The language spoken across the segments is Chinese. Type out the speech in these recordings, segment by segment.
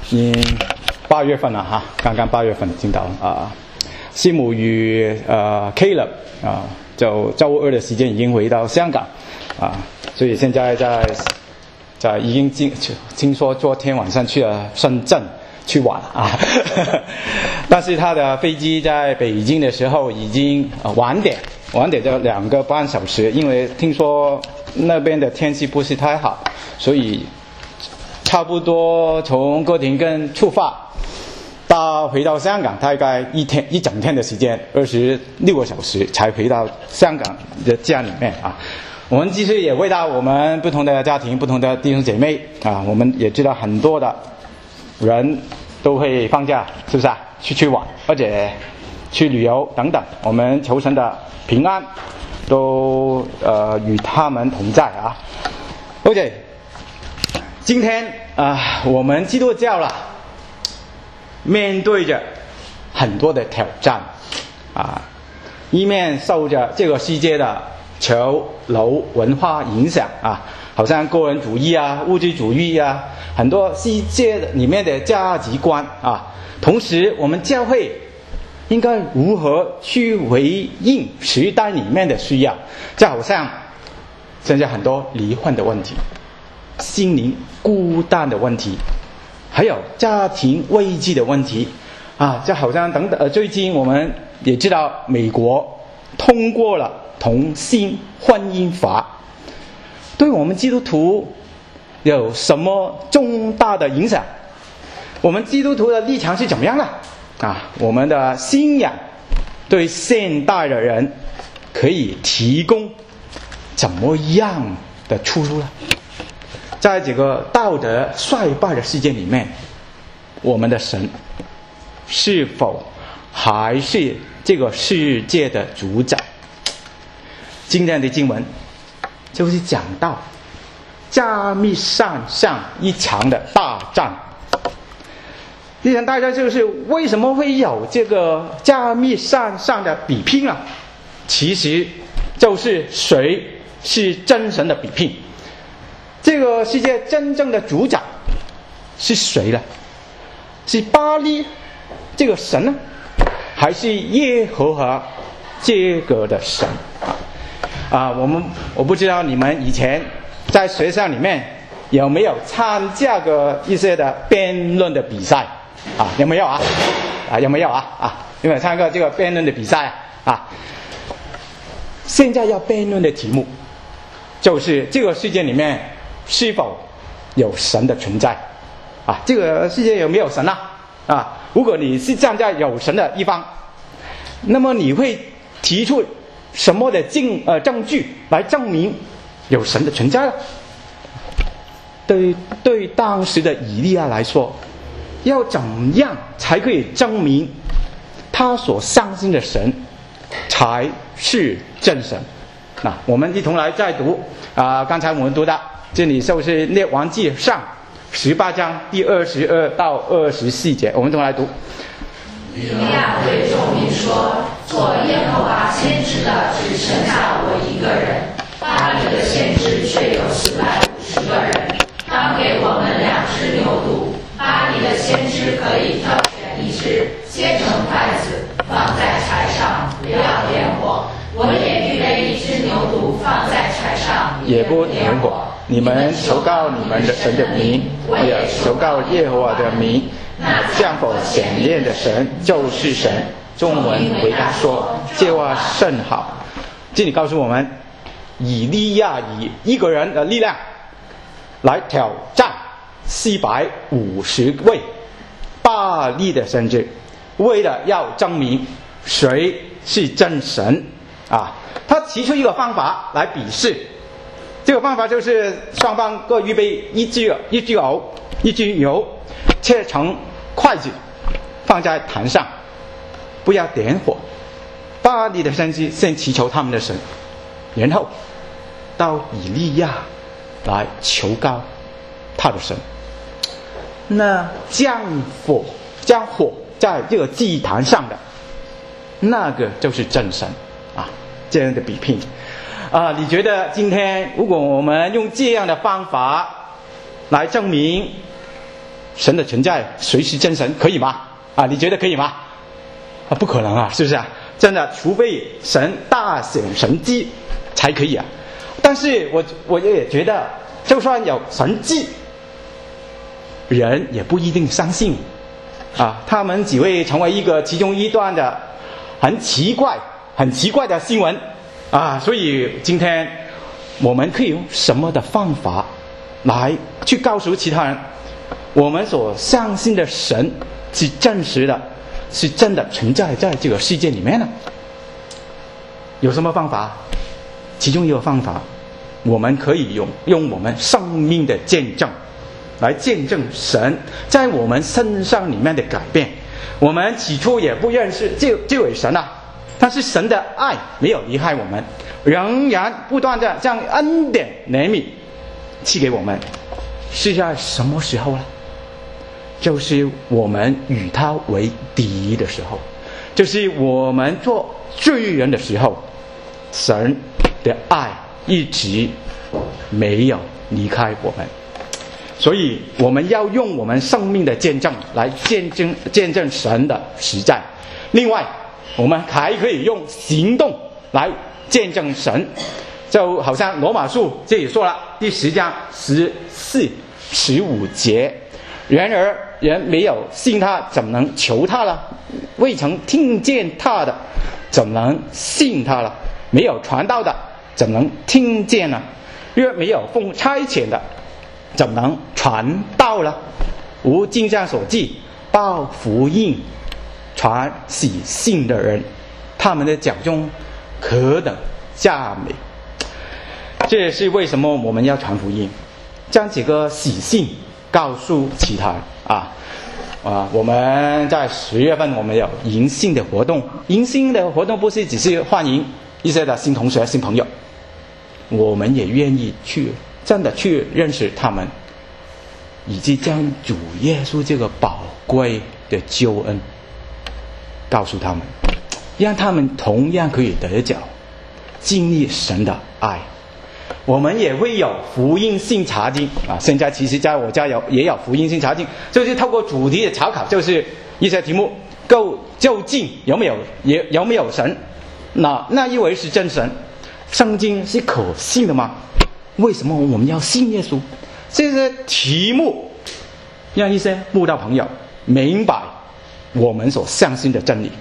8月份了哈，刚刚8月份进到西姆与Caleb 就周2的时间已经回到香港所以现在在已经听说昨天晚上去了深圳去玩但是他的飞机在北京的时候已经晚点就2个半小时，因为听说那边的天气不是太好，所以差不多从哥廷根出发回到香港大概一整天的时间，26个小时才回到香港的家里面我们其实也为到我们不同的家庭不同的弟兄姐妹我们也知道很多的人都会放假，是不是去玩或者去旅游等等，我们求神的平安都与他们同在OK， 今天我们基督教面对着很多的挑战一面受着这个世界的潮流文化影响好像个人主义物质主义很多世界里面的价值观同时我们教会应该如何去回应时代里面的需要，就好像现在很多离婚的问题，心灵孤单的问题，还有家庭危机的问题就好像等等最近我们也知道美国通过了同性婚姻法，对我们基督徒有什么重大的影响？我们基督徒的立场是怎么样的我们的信仰对现代的人可以提供怎么样的出路呢？在这个道德衰败的世界里面，我们的神是否还是这个世界的主宰？今天的经文就是讲到加密山上一场的大战。这场大战就是为什么会有这个加密山上的比拼其实就是谁是真神的比拼。这个世界真正的主宰是谁呢？是巴力这个神呢，还是耶和华这个的神我不知道你们以前在学校里面有没有参加过一些的辩论的比赛有没有有没有有没有参加过这个辩论的比赛现在要辩论的题目就是这个世界里面是否有神的存在这个世界有没有神如果你是站在有神的一方，那么你会提出什么的证据来证明有神的存在呢？对当时的以利亚来说，要怎样才可以证明他所相信的神才是真神？我们一同来再读刚才我们读的这里就是列王纪上18章第22到24节，我们一同来读。 以利亚对众民说：做耶和华先知的只剩下我一个人，巴黎的先知却有450个人，当给我们2只牛犊。巴黎的先知可以挑选1只，切成筷子，放在柴上，不要点火。我也预备1只牛犊，放在柴上， 也不点火。你们求告你们的神的名，我也求告耶和华的名。那降火显炼的神就是神。众人回答说：这话甚好。这里告诉我们，以利亚以一个人的力量来挑战450位巴力的先知，为了要证明谁是真神他提出一个方法来比试。这个方法就是双方各预备一只牛，切成筷子，放在坛上，不要点火。巴力的先知先祈求他们的神，然后到以利亚来求告他的神。那将火在这个祭坛上的那个就是真神这样的比拼你觉得今天如果我们用这样的方法来证明神的存在，谁是真神，可以吗？你觉得可以吗？不可能啊，是不是啊？真的，除非神大显神迹才可以啊。但是我也觉得，就算有神迹，人也不一定相信他们只会成为其中一段的很奇怪的新闻所以今天我们可以用什么的方法来去告诉其他人，我们所相信的神是真实的，是真的存在在这个世界里面呢？有什么方法？其中一个方法，我们可以用我们生命的见证来见证神在我们身上里面的改变。我们起初也不认识这位神但是神的爱没有离开我们，仍然不断的将恩典怜悯赐给我们。是在什么时候呢？就是我们与他为敌的时候，就是我们做罪人的时候，神的爱一直没有离开我们。所以我们要用我们生命的见证来见证神的实在。另外我们还可以用行动来见证神，就好像罗马书这里说了，第10章14、15节，然而人没有信他，怎能求他了？未曾听见他的，怎能信他了？没有传道的，怎能听见呢？若没有奉差遣的，怎能传道了？无经上所记，报福音传喜信的人，他们的脚中何等佳美。这也是为什么我们要传福音，将几个喜信告诉其他人我们在10月份我们有迎新的活动，迎新的活动不是只是欢迎一些的新同学新朋友，我们也愿意真的去认识他们，以及将主耶稣这个宝贵的救恩告诉他们，让他们同样可以得着经历神的爱。我们也会有福音性查经现在其实在我家也有福音性查经，就是透过主题的查考，就是一些题目究竟有没有神，那一位是真神，圣经是可信的吗？为什么我们要信耶稣？这些题目让一些慕道朋友明白我们所相信的真理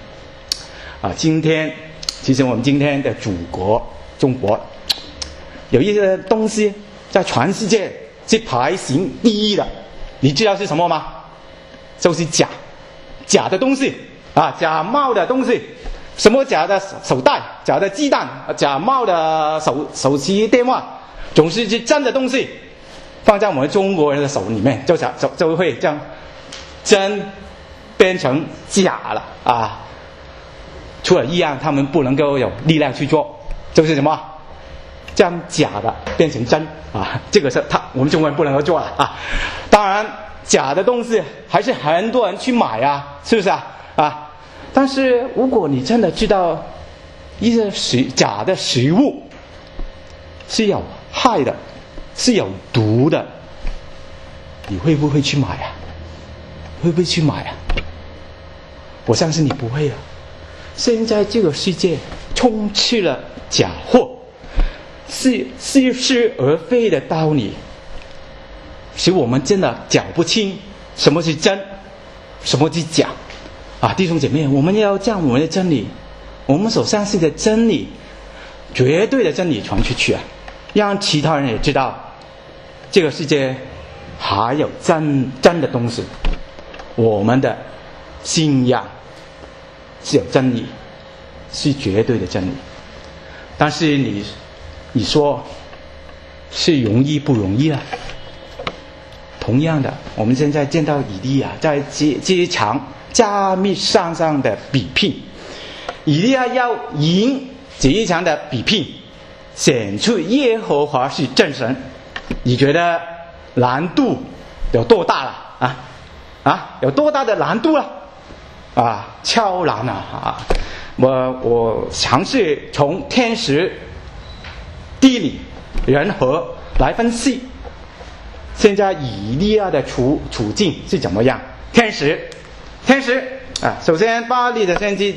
其实我们今天的祖国中国有一些东西在全世界是排行第一的，你知道是什么吗？就是假的东西假冒的东西。什么假的手袋、假的鸡蛋、假冒的手机电话，总是真的东西放在我们中国人的手里面，就会这样真变成假了除了一样他们不能够有力量去做，就是什么将假的变成真这个是我们中国人不能够做了当然假的东西还是很多人去买是不是但是如果你真的知道一些假的食物是有害的，是有毒的，你会不会去买会不会去买我相信你不会现在这个世界充斥了假货，似是而非的道理，使我们真的搞不清什么是真，什么是假弟兄姐妹，我们要将我们的真理，我们所相信的真理，绝对的真理传出去让其他人也知道这个世界还有真的东西，我们的信仰是有真理，是绝对的真理。但是你说是容易不容易同样的，我们现在见到以利亚在这一场加密上的比拼，以利亚要赢这一场的比拼，显出耶和华是真神。你觉得难度有多大了有多大的难度了超难我尝试从天时地理人和来分析现在以利亚的处境是怎么样？天使啊，首先巴力的先知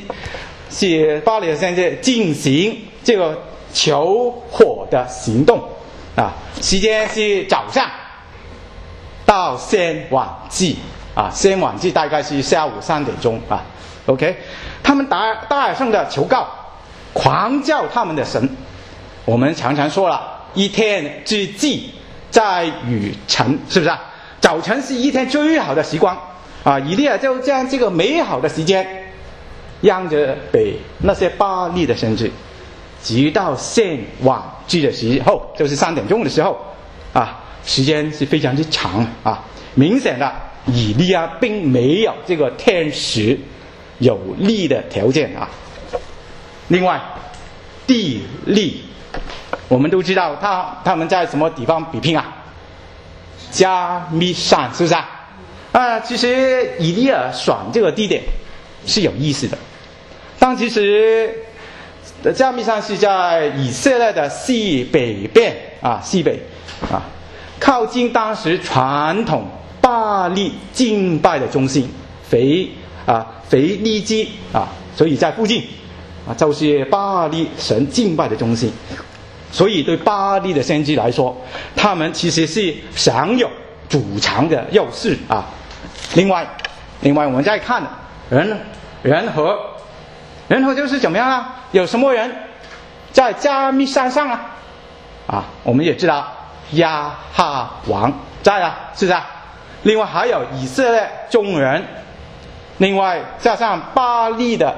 进行这个求火的行动啊，时间是早上到先晚祭啊，先晚祭大概是下午3点钟啊。OK， 他们大声的求告，狂叫他们的神。我们常常说了，一天之计在于晨，是不是啊？早晨是一天最好的时光啊！以利亚就将这个美好的时间让着给那些巴力的先知，直到献晚祭的时候，就是3点钟的时候啊，时间是非常之长啊。明显的，以利亚并没有这个天时有利的条件啊。另外，地利，我们都知道他们在什么地方比拼啊？加密山，是不是啊？其实以利亚选这个地点是有意思的，但其实加密山是在以色列的西北边啊，靠近当时传统巴力敬拜的中心腓利基啊，所以在附近啊，就是巴力神敬拜的中心。所以对巴力的先知来说，他们其实是享有主场的优势啊。另外我们再看人和就是怎么样啊？有什么人在加密山上啊？我们也知道亚哈王在啊，是不是啊？另外还有以色列众人，另外加上巴力的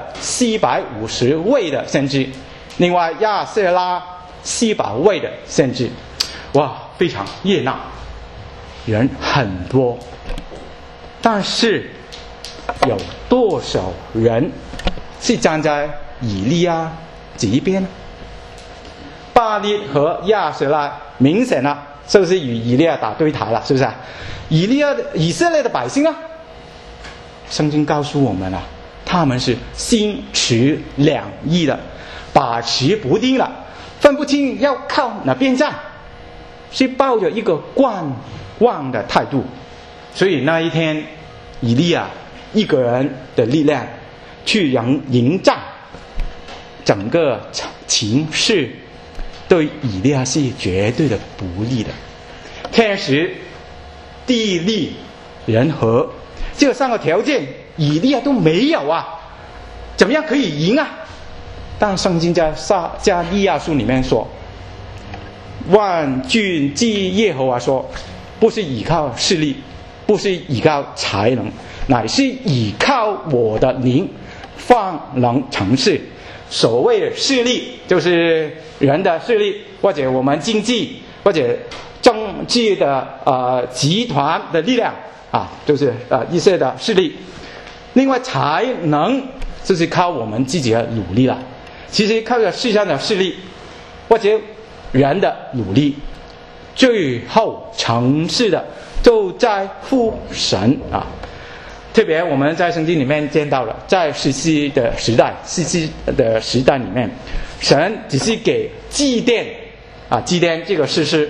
450位的先知，另外亚瑟拉400位的先知，哇，非常热闹，人很多。但是有多少人是站在以利亚这一边呢？巴力和亚瑟拉明显了，是不是与以利亚打对台了？是不是啊？以色列的百姓啊，圣经告诉我们啊，他们是心持两意的，把持不定了，分不清要靠哪边站，是抱着一个观望的态度。所以那一天，以利亚一个人的力量去迎战，整个情势对以利亚是绝对的不利的。天时、地利、人和这3个条件，以利亚都没有啊，怎么样可以赢啊？但圣经在撒迦利亚书里面说，万军之耶和华说，不是依靠势力，不是依靠才能，乃是依靠我的灵，方能成事。所谓的势力，就是人的势力，或者我们经济或者政治的集团的力量啊，就是一些的势力。另外才能就是靠我们自己的努力了。其实靠着世上的势力或者人的努力，最后成事的就在乎神啊。特别我们在圣经里面见到了，在士师的时代里面，神只是给祭奠这个士师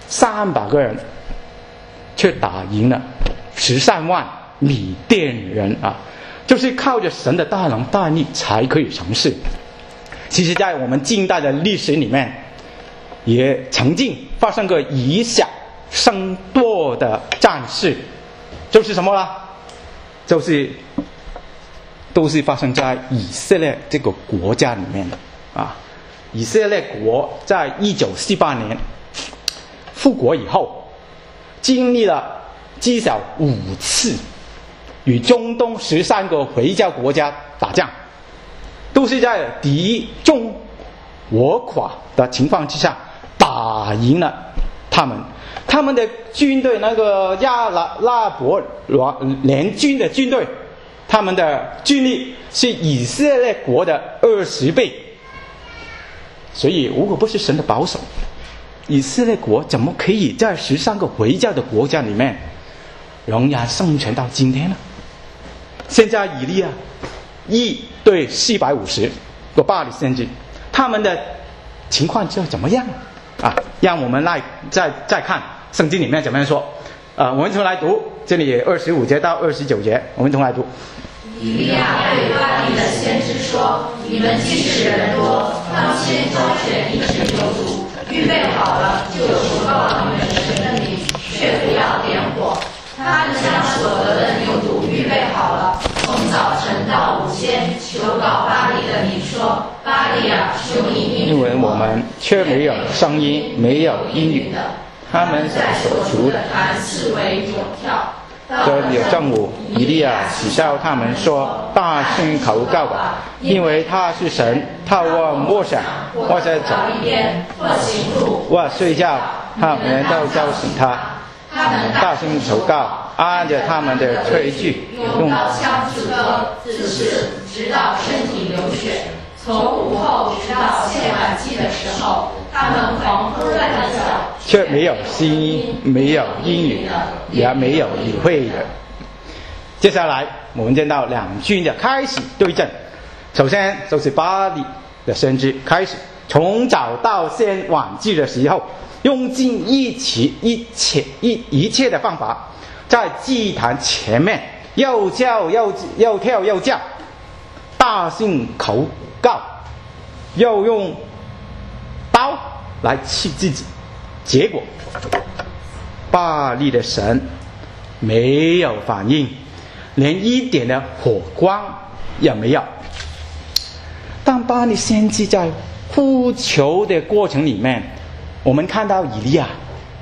300个人，却打赢了13万米甸人啊！就是靠着神的大能大力才可以成事。其实在我们近代的历史里面，也曾经发生过以小胜多的战事，就是什么呢？都是发生在以色列这个国家里面的啊。以色列国在1948年复国以后，经历了至少5次与中东13个回教国家打仗，都是在敌众我垮的情况之下打赢了他们。他们的军队，那个亚拉伯联军的军队，他们的军力是以色列国的20倍。所以如果不是神的保守，以色列国怎么可以在13个回教的国家里面仍然生存到今天呢？现在以利亚1对450个巴力先知，他们的情况就怎么样啊？让我们来再看圣经里面怎么样说。 我们同来读这里25节到29节，我们同来读。 以利亚对巴力的先知说：“你们既是人多，当先挑选一支牛犊，预备好了，就求告你们神的名，却不要点火。他们将所得的牛犊预备好了，从早晨到午间，求告巴力的名说：巴力啊，求你因为我们却没有声音，没有音语的，他们在所求的坛四围踱跳。” 这有正午，以利亚取笑他们说：“大声求告吧，因为他是神。他或想，或者走一边，或行路， 或睡觉，他们都叫醒他。 他们大声求告，按着他们的炊具， 用刀枪自割自刺，直到身体流血。从午后直到献晚祭的时候，他们狂呼乱叫， 却没有声音，没有音语，也没有理会的。”接下来我们见到两军的开始对阵。首先就是巴力的先知开始，从早到献晚祭的时候，用尽一切的方法，在祭坛前面又叫又跳又叫，大声求告，又用刀来刺自己。结果巴力的神没有反应，连一点的火光也没有。当巴力先知在呼求的过程里面，我们看到以利亚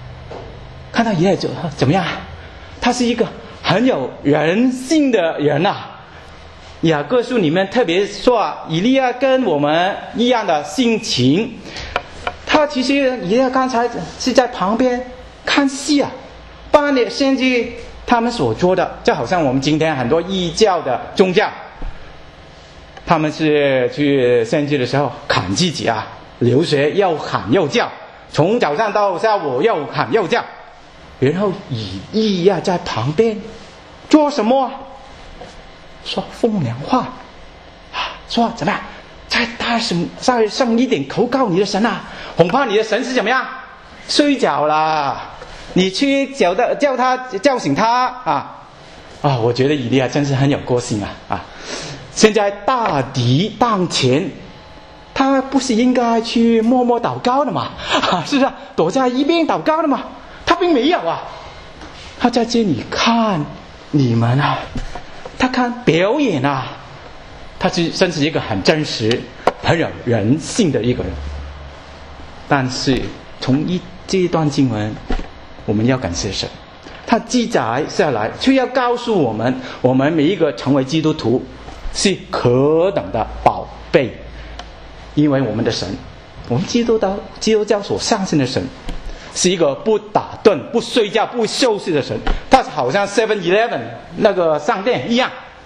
怎么样？他是一个很有人性的人啊。雅各书里面特别说，以利亚跟我们一样的性情。他其实以利亚刚才是在旁边看戏啊。巴力先知他们所做的，就好像我们今天很多异教的宗教，他们是去献祭的时候砍自己啊，流血又喊又叫，从早上到下午又喊又叫，然后以利亚在旁边做什么？说风凉话啊，说怎么样？再大声一点求告你的神啊！恐怕你的神是怎么样？睡觉啦！你去叫他叫醒他啊！我觉得以利亚真是很有个性啊！现在大敌当前，他不是应该去默默祷告的吗？是不是躲在一边祷告的吗？他并没有啊！他在这里看你们啊，他看表演啊！他真是一个很真实、很有人性的一个人。但是从这一段经文，我们要感谢神，他记载下来，却要告诉我们，我们每一个成为基督徒是何等的宝贝。因为我们的神，我们基督教所相信的神，是一个不打盹、不睡觉、不休息的神。他好像 7-Eleven 那个商店一样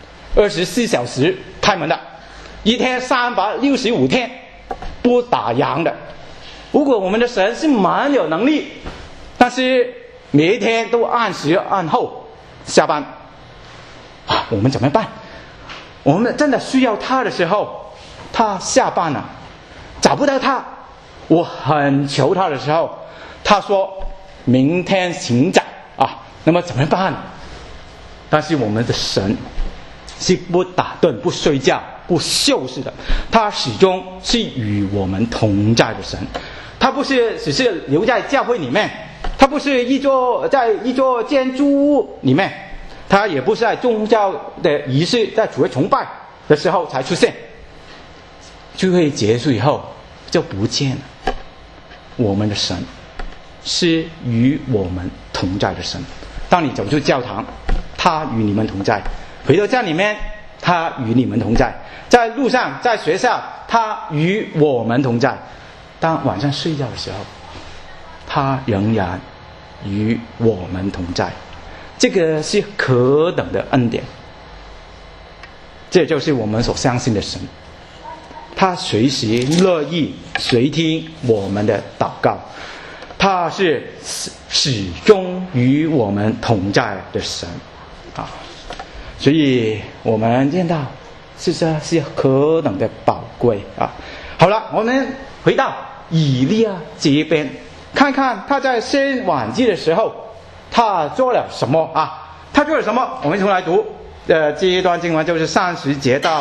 ，24小时开门的，一天365天不打烊的。如果我们的神是蛮有能力，但是每一天都按时按后下班，我们怎么办？我们真的需要他的时候，他下班了，找不到他，我很求他的时候，他说明天请早那么怎么办？但是我们的神是不打盹、不睡觉、不休息的，他始终是与我们同在的神。他不是只是留在教会里面，他不是在一座建筑物里面，他也不是在宗教的仪式、在主日崇拜的时候才出现，聚会结束以后就不见了。我们的神是与我们同在的神。当你走出教堂，他与你们同在；回到家里面，他与你们同在；在路上，在学校，他与我们同在。当晚上睡觉的时候，他仍然与我们同在。这个是何等的恩典！这就是我们所相信的神，他随时乐意垂听我们的祷告，他是始终与我们同在的神所以我们见到是何等的宝贵好了，我们回到以利亚这边，看看他在献晚祭的时候， 他做了什么啊？他做了什么？我们一同来读。这一段经文就是30节到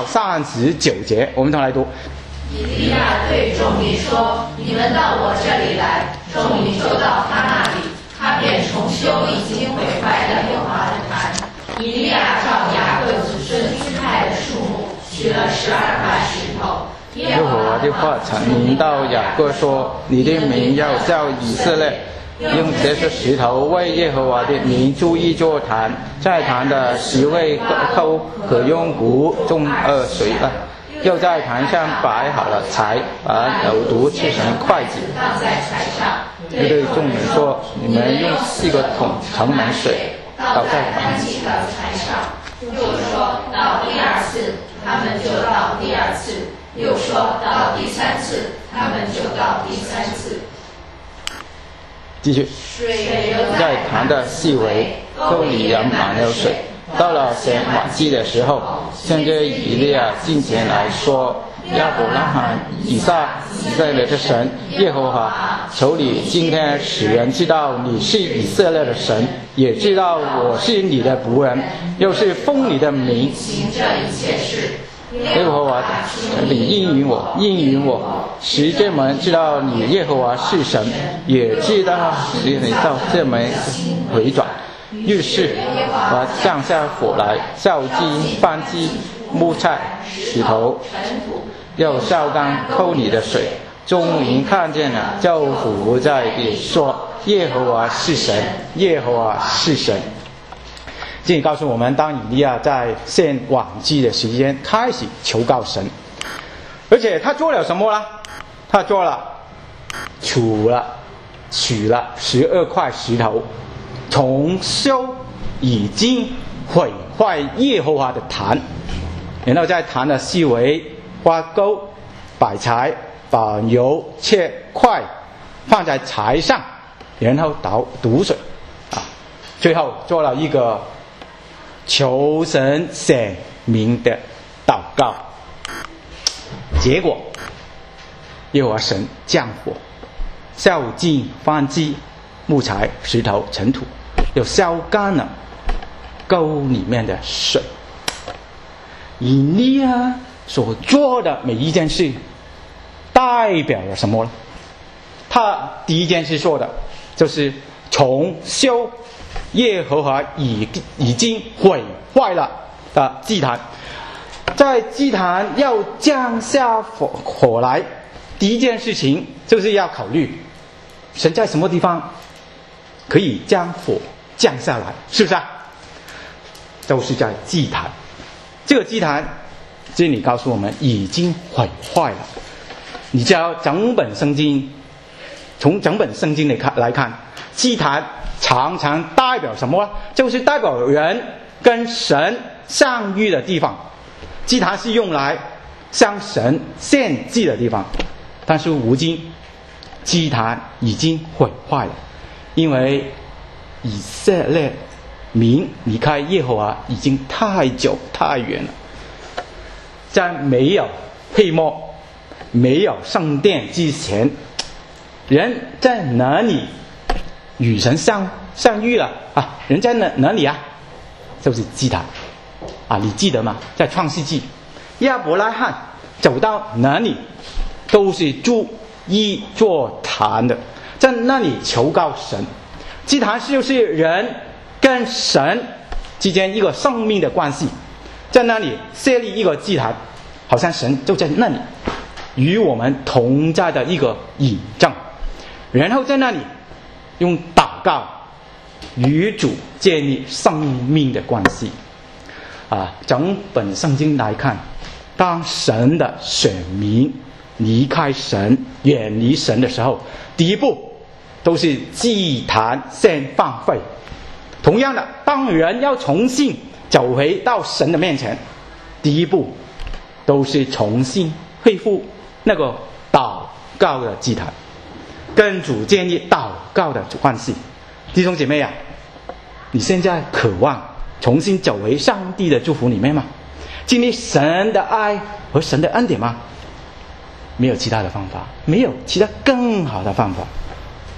39节，我们一同来读。 以利亚对众民说：“你们到我这里来。”众民就到他那里，他便重修已经毁坏的耶和华的坛。以利亚照雅各子孙支派的数目，取了12块石头。 耶和华的话阐明到雅各说：“你的名要叫以色列。”用这些石头为耶和华的名筑一座坛，在坛的10位口可用谷种水了。又在坛上摆好了柴，把有毒制成筷子， 倒在柴上。 又对众人说：“你们用4个桶盛满水，倒在坛记的柴上。”又说到第2次，他们就到第2次；又说到第3次，他们就到第3次。 继续， 水在坛的4围沟里扬满了水。到了显晚祭的时候，先知以利亚进前来说：“亚伯拉罕、以色列的神耶和华，求你今天使人知道你是以色列的神，也知道我是你的仆人，又是奉你的名行这一切事。 耶和华，你应允我，使这门知道你耶和华是神，也知道你到这门回转。”于是我降下火来，烧尽燔祭、木材、石头，又烧干沟里的水。众民看见了，就伏在地说：“耶和华是神，耶和华是神。”这里告诉我们，当以利亚在献晚祭的时间开始求告神，而且他做了什么呢？他做了取了12块石头，重修已经毁坏耶和华的坛，然后在坛的4围挖沟、摆柴，把油切块放在柴上，然后倒毒水最后做了一个求神显明的祷告。结果耶和华神降火，烧尽燔祭、木材、石头、尘土，又烧干了沟里面的水。以利亚所做的每一件事代表了什么呢？他第一件事做的就是重修耶和华已经毁坏了的祭坛。在祭坛要降下火来，第一件事情就是要考虑神在什么地方可以将火降下来，是不是都是在祭坛。这个祭坛这里告诉我们已经毁坏了。你只要整本圣经，从整本圣经来看，祭坛常常代表什么？就是代表人跟神相遇的地方。祭坛是用来向神献祭的地方，但是如今祭坛已经毁坏了，因为以色列民离开耶和华已经太久太远了。在没有会幕、没有圣殿之前，人在哪里与神相遇了人在哪里就是祭坛你记得吗？在创世纪，亚伯拉罕走到哪里都是筑一座坛的，在那里求告神。祭坛就是人跟神之间一个生命的关系，在那里设立一个祭坛，好像神就在那里与我们同在的一个印证，然后在那里用祷告与主建立生命的关系整本圣经来看，当神的选民离开神、远离神的时候，第一步都是祭坛先放废。同样的，当人要重新走回到神的面前，第一步都是重新恢复那个祷告的祭坛，跟主建立祷告的关系。弟兄姐妹你现在渴望重新走回上帝的祝福里面吗？经历神的爱和神的恩典吗？没有其他的方法，没有其他更好的方法，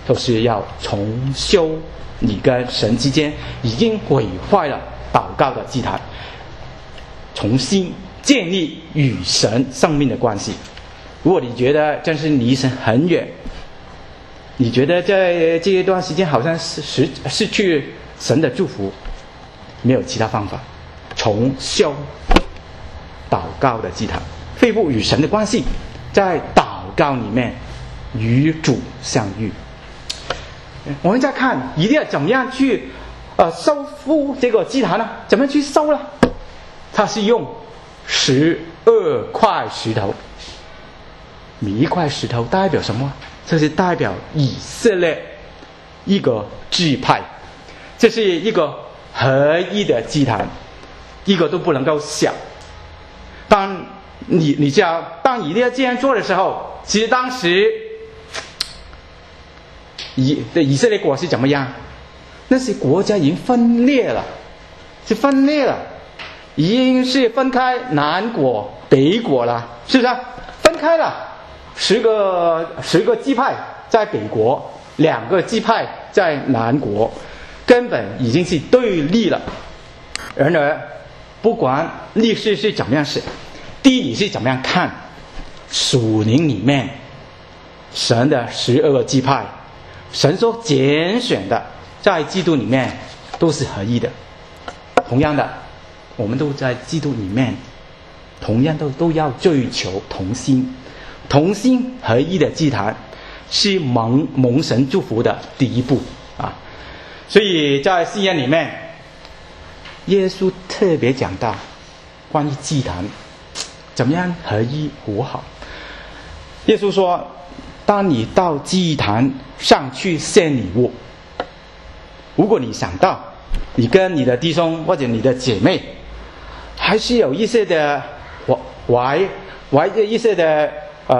都是要重修你跟神之间已经毁坏了祷告的祭坛，重新建立与神生命的关系。如果你觉得真是离神很远，你觉得在这一段时间好像失去神的祝福，没有其他方法，重修祷告的祭坛，恢复与神的关系，在祷告里面与主相遇。我们再看以利亚怎么样去修复这个祭坛呢？怎么去修呢？他是用12块石头，每一块石头代表什么？这是代表以色列一个支派，这是一个合一的祭坛，一个都不能够小。当你知道，当以利亚这样做的时候，其实当时以色列国是怎么样？那些国家已经分裂了，已经是分开南国北国了，是不是？分开了，10个支派在北国，2个支派在南国，根本已经是对立了。然而不管历史是怎么样写，地理是怎么样看，属灵里面神的12个支派，神所拣选的在基督里面都是合一的。同样的，我们都在基督里面，同样都要追求同心合一的祭坛，是蒙神祝福的第一步啊。所以在箴言里面，耶稣特别讲到关于祭坛怎么样合一和好。耶稣说，当你到祭坛上去献礼物，如果你想到你跟你的弟兄或者你的姐妹还是有一些的一些的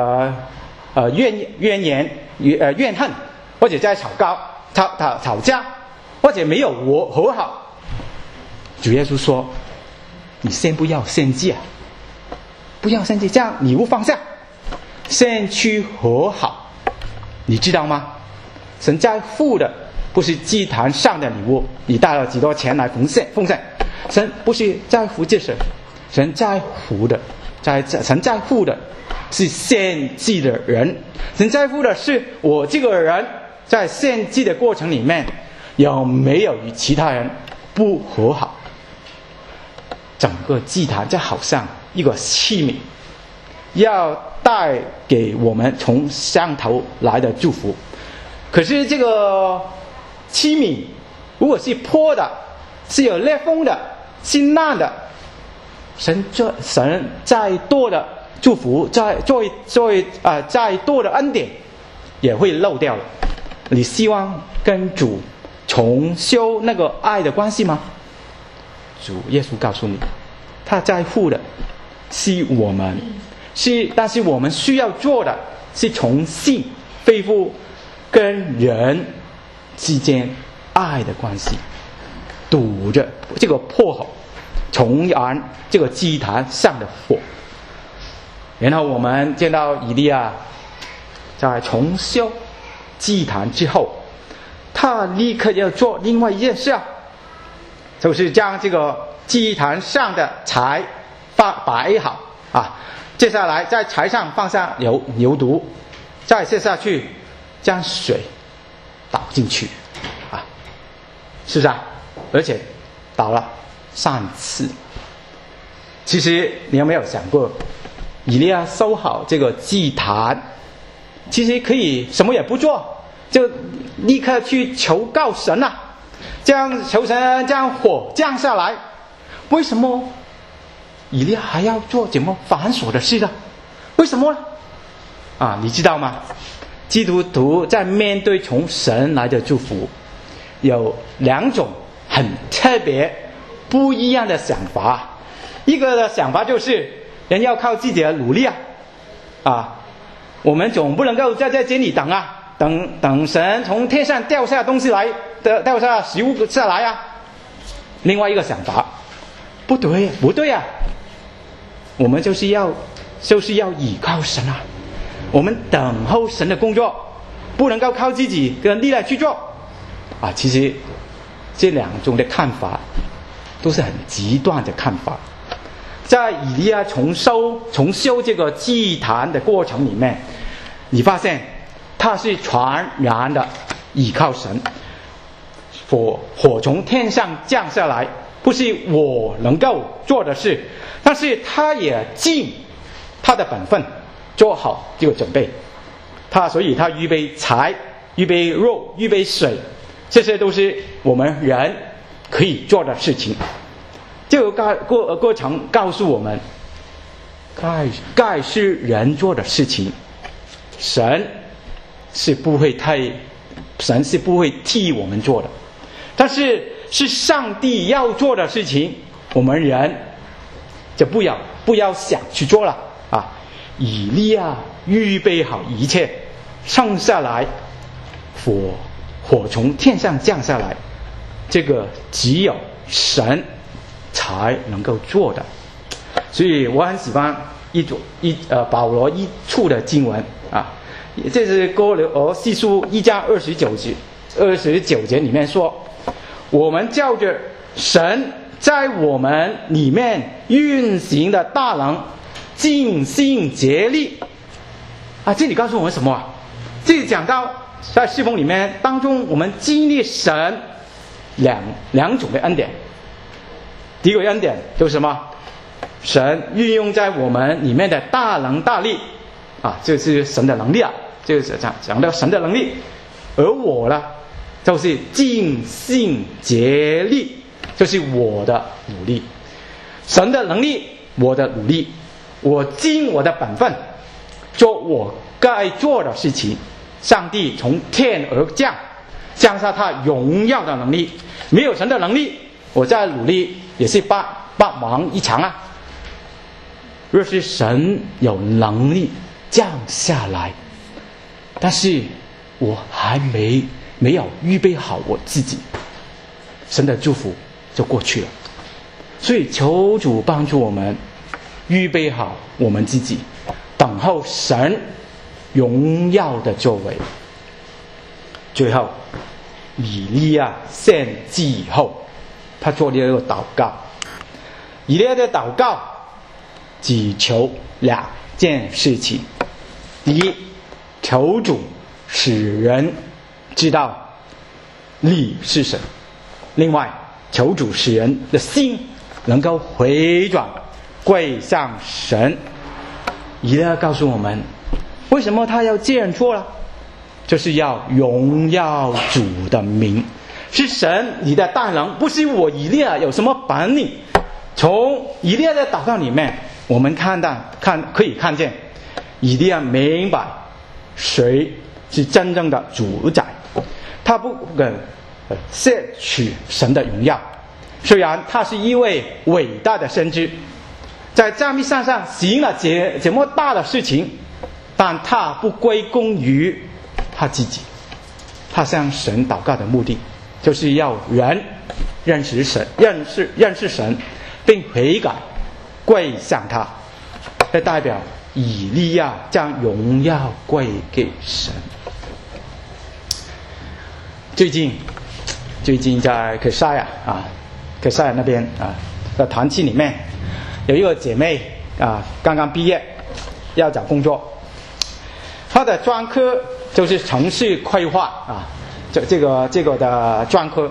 怨恨，或者在吵架，或者没有和好，主耶稣说，你先不要献祭啊，不要献祭，这样礼物放下，先去和好。你知道吗？神在乎的不是祭坛上的礼物，你带了几多钱来奉献，神不是在乎这些，神在乎的是献祭的人，神在乎的是我这个人在献祭的过程里面有没有与其他人不和好。整个祭坛就好像一个器皿，要带给我们从上头来的祝福。可是这个器皿如果是破的，是有裂缝的，是烂的，神再多的祝福，再多的恩典也会漏掉了。你希望跟主重修那个爱的关系吗？主耶稣告诉你，他在乎的是我们，但是我们需要做的是重新恢复跟人之间爱的关系，堵着这个破口，重燃这个祭坛上的火。然后我们见到以利亚在重修祭坛之后，他立刻要做另外一件事，就是将这个祭坛上的柴摆好啊，接下来在柴上放下牛犊，再接下去将水倒进去啊，是不是啊？而且倒了3次。其实你有没有想过，以利亚修好这个祭坛，其实可以什么也不做，就立刻去求告神啊，这样求神将火降下来。为什么以利亚还要做这么繁琐的事呢？为什么呢？啊，你知道吗？基督徒在面对从神来的祝福，有2种很特别不一样的想法。一个的想法就是人要靠自己的努力我们总不能够在这里等神从天上掉下东西来，掉下食物下来啊。另外一个想法，不对啊，我们就是要依靠神啊，我们等候神的工作， 不能够靠自己跟力量去做啊。其实这两种的看法都是很极端的看法。在以利亚重修这个祭坛的过程里面，你发现他是全然的倚靠神，火从天上降下来，不是我能够做的事，但是他也尽他的本分，做好这个准备。所以他预备柴、预备肉、预备水，这些都是我们人可以做的事情。这个过程告诉我们，该是人做的事情，神是不会替我们做的，但是是上帝要做的事情，我们人就不要想去做了啊！以利亚预备好一切，上下来，火从天上降下来，这个只有神才能够做的。所以我很喜欢保罗一处的经文啊，这是哥罗西书1章29节里面说，我们照着神在我们里面运行的大能，尽心竭力啊。这里告诉我们什么啊？这里讲到在侍奉里面当中，我们经历神两种的恩典。第一个恩典就是什么？神运用在我们里面的大能大力啊，这是神的能力啊，这是讲到神的能力。而我呢，就是尽心竭力，就是我的努力。神的能力，我的努力，我尽我的本分，做我该做的事情。上帝从天而降下他荣耀的能力，没有神的能力，我再努力也是白忙一场啊。若是神有能力降下来，但是我还没有预备好我自己，神的祝福就过去了。所以求主帮助我们预备好我们自己，等候神荣耀的作为。最后以利亚献祭以后，他做了一个祷告。以利亚的祷告只求2件事情：第一，求主使人知道你是神；另外，求主使人的心能够回转归向神。以利亚告诉我们，为什么他要这样做呢？就是要荣耀主的名，是神你的大能，不是我以利亚有什么本领。从以利亚的祷告里面，我们可以看见以利亚明白谁是真正的主宰，他不肯摄取神的荣耀。虽然他是一位伟大的先知，在加密山上行了这么大的事情，但他不归功于他自己。他向神祷告的目的，就是要人认识神，并悔改归向他，这代表以利亚将荣耀归给神。最近在可赛亚那边啊的团契里面，有一个姐妹啊刚刚毕业，要找工作，她的专科就是城市规划啊，这个的专科，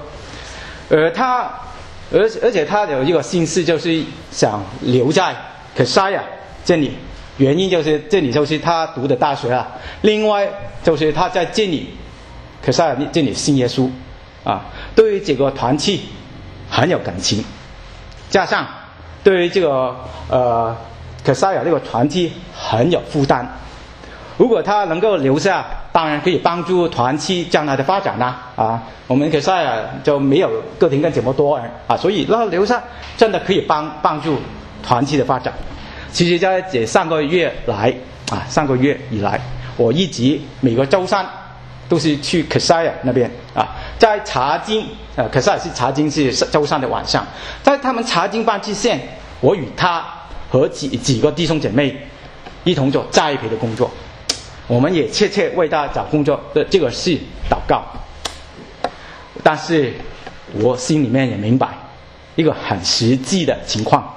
而且他有一个心思，就是想留在可赛亚这里，原因就是这里就是他读的大学啊，另外就是他在这里可赛亚这里信耶稣啊，对于这个团契很有感情，加上对于这个可赛亚这个团契很有负担。如果他能够留下，当然可以帮助团契将来的发展啦啊！我们可赛亚就没有个庭跟这么多人啊，所以让他留下真的可以帮助团契的发展。其实在这上个月以来，我一直每个周三都是去可赛亚那边啊，在查经可赛亚是查经是周三的晚上，在他们查经班之前，我与他和几个弟兄姐妹一同做栽培的工作。 我们也切切为他找工作的这个事祷告。但是我心里面也明白一个很实际的情况，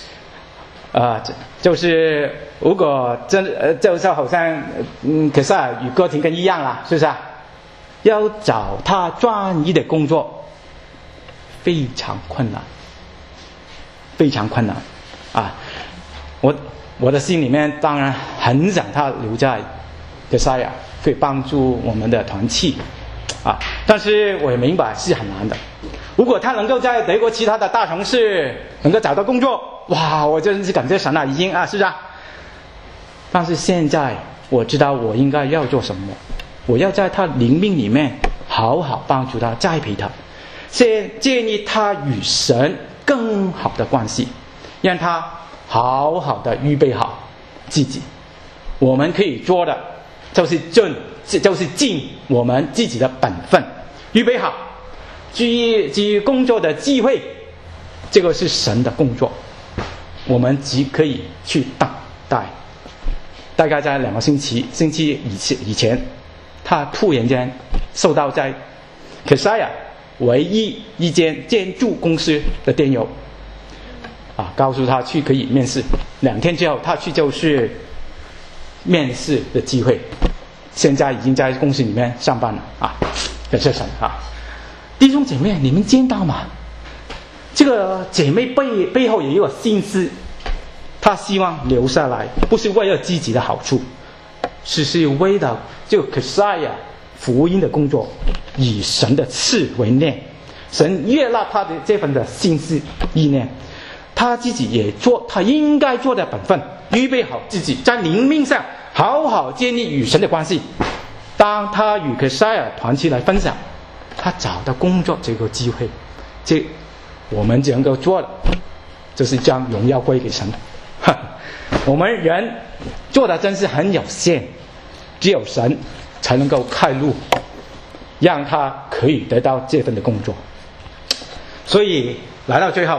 就是如果就是好像可是与哥廷根一样啦，是不是啊？要找他专一的工作非常困难，非常困难啊！我的心里面当然很想他留在哥萨亚，会帮助我们的团契啊，但是我也明白是很难的。如果他能够在德国其他的大城市能够找到工作，哇，我真是感谢神啊，已经啊，是不是啊？但是现在我知道我应该要做什么，我要在他灵命里面好好帮助他，栽培他，建立他与神更好的关系，让他好好的预备好自己。我们可以做的就是尽我们自己的本分，预备好至于工作的机会，这个是神的工作，我们只可以去等待。大概在2个星期以前，他突然间收到在可萨亚唯一一间建筑公司的电邮告诉他去可以面试。2天之后他去就是面试的机会，现在已经在公司里面上班了感谢神弟兄姐妹，你们见到吗？这个姐妹背后有一个心思，她希望留下来，不是为了自己的好处，是为了这个可萨亚福音的工作，以神的赐为念。神悦纳他的这份的心思意念，他自己也做他应该做的本分，预备好自己在灵命上好好建立与神的关系。当他与可萨亚团契来分享他找到工作这个机会，我们只能够做的就是将荣耀归给神。我们人做的真是很有限，只有神才能够开路，让他可以得到这份的工作。所以来到最后，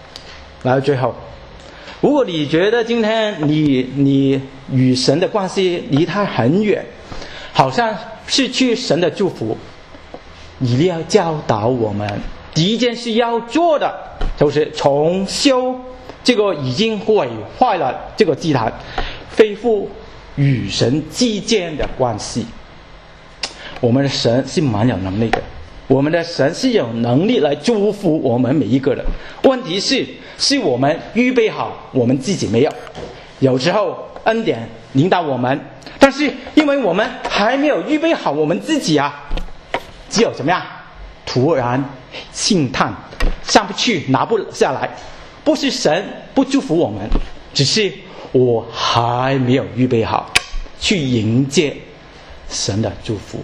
如果你觉得今天你与神的关系离他很远，好像失去神的祝福，以利亚教导我们第一件事要做的就是重修这个已经毁坏了这个祭坛，恢复与神之间的关系。我们的神是蛮有能力的，我们的神是有能力来祝福我们每一个人，问题是我们预备好，我们自己没有。有时候恩典领导我们，但是因为我们还没有预备好我们自己只有怎么样，突然兴叹上不去拿不下来。不是神不祝福我们，只是我还没有预备好去迎接神的祝福。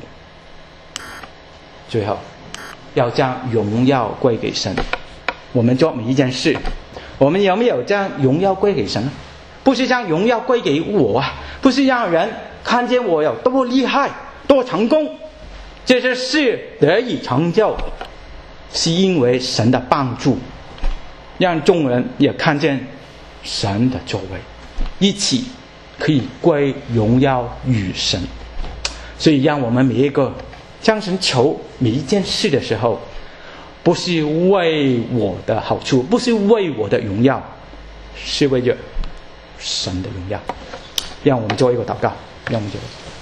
最后要将荣耀归给神。我们做每一件事，我们有没有将荣耀归给神呢？不是将荣耀归给我不是让人看见我有多厉害多成功，这些事得以成就是因为神的帮助，让众人也看见神的作为，一起可以归荣耀与神。所以让我们每一个向神求每一件事的时候，不是为我的好处，不是为我的荣耀，是为着神的荣耀。让我们做一个祷告，让我们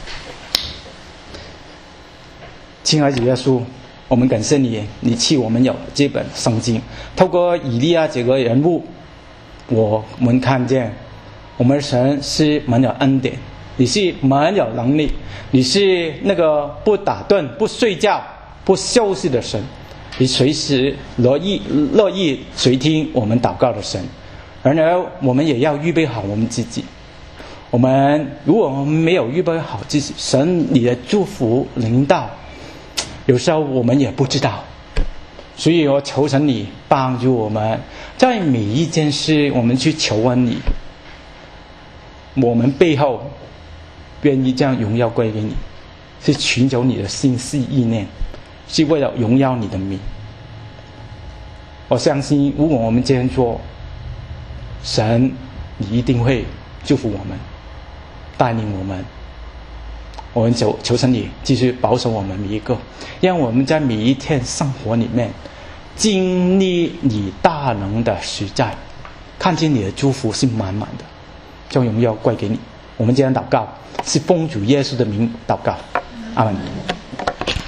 亲爱的主耶稣，我们感谢你，你赐我们有这本圣经，透过以利亚这个人物，我们看见我们神是蛮有恩典，你是蛮有能力，你是那个不打盹不睡觉不休息的神，你随时乐意垂听我们祷告的神。然而我们也要预备好我们自己，如果我们没有预备好自己，神你的祝福临到，有时候我们也不知道。所以我求神你帮助我们，在每一件事我们去求问你，我们背后愿意将荣耀归给你，是寻求你的心思意念，是为了荣耀你的名。我相信如果我们这样做，神你一定会祝福我们，带领我们我们求神你继续保守我们每一个，让我们在每一天生活里面经历你大能的实在，看见你的祝福是满满的，将荣耀归给你。我们这样祷告是奉主耶稣的名祷告，阿们。